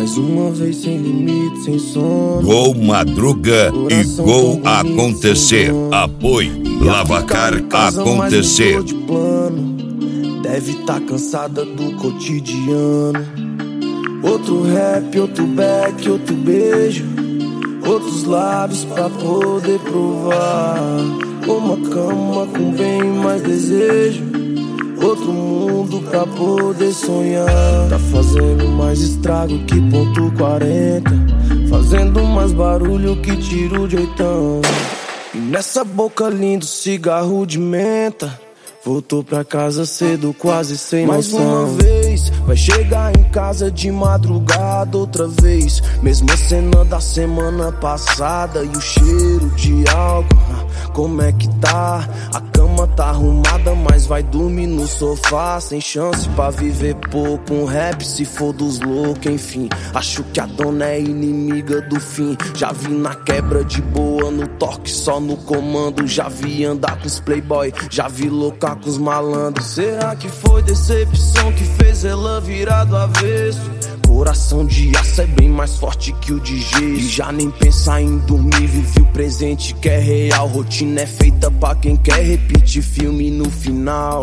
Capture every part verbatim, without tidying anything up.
Mais uma vez sem limite, sem sono. Gol Madruga e Gol Acontecer. Apoio Lavacar Acontecer. De plano. Deve tá cansada do cotidiano. Outro rap, outro back, outro beijo. Outros lábios pra poder provar. Uma cama com bem mais desejo. Outro mundo pra poder sonhar. Tá fazendo mais estrago que ponto quarenta. Fazendo mais barulho que tiro de oitão. E nessa boca lindo cigarro de menta. Voltou pra casa cedo, quase sem noção. Mais uma vez, vai chegar em casa de madrugada outra vez. Mesma cena da semana passada. E o cheiro de álcool, como é que tá? A cama tá arrumada, mas vai dormir no sofá. Sem chance pra viver pouco, um rap se for dos loucos. Enfim, acho que a dona é inimiga do fim. Já vi na quebra de boa, no toque só no comando. Já vi andar com os playboy, já vi louca com os malandros. Será que foi decepção que fez ela virar do avesso? Coração de aço é bem mais forte que o de gesso. E já nem pensar em dormir, vive o presente que é real. Rotina é feita pra quem quer repetir filme no final.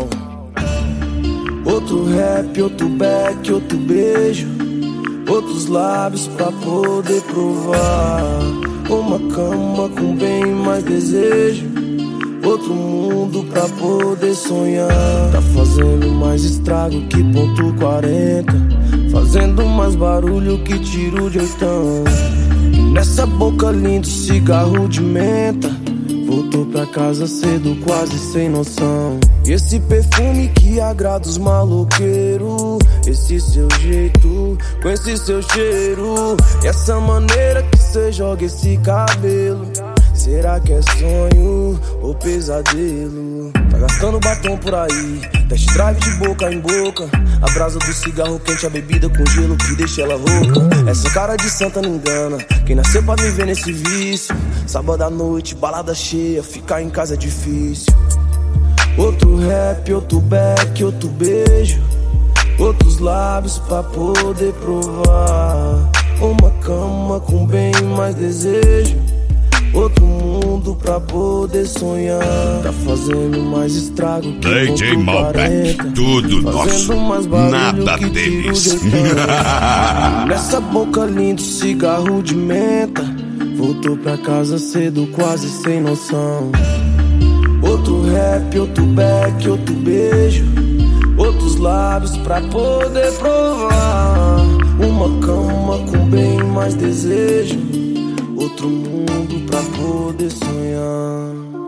Outro rap, outro back, outro beijo. Outros lábios pra poder provar. Uma cama com bem mais desejo. Outro mundo pra poder sonhar. Tá fazendo mais estrago que ponto quarenta. Fazendo mais barulho que tiro de oitão. E nessa boca lindo cigarro de menta. Voltou pra casa cedo, quase sem noção. E esse perfume que agrada os maloqueiros. Esse seu jeito, com esse seu cheiro. E essa maneira que cê joga esse cabelo. Será que é sonho ou pesadelo? Tá gastando batom por aí, test drive de boca em boca. A brasa do cigarro quente, a bebida com gelo que deixa ela rouca. Essa cara de santa não engana, quem nasceu pra viver nesse vício. Sábado à noite, balada cheia, ficar em casa é difícil. Outro rap, outro back, outro beijo. Outros lábios pra poder provar. Uma cama com bem mais desejo. Outro mundo pra poder sonhar. Tá fazendo mais estrago que D J Malbec, tudo nosso, nada deles. Nessa boca lindo cigarro de menta. Voltou pra casa cedo, quase sem noção. Outro rap, outro back, outro beijo. Outros lábios pra poder provar. Uma cama com bem mais desejo. Outro mundo pra poder sonhar.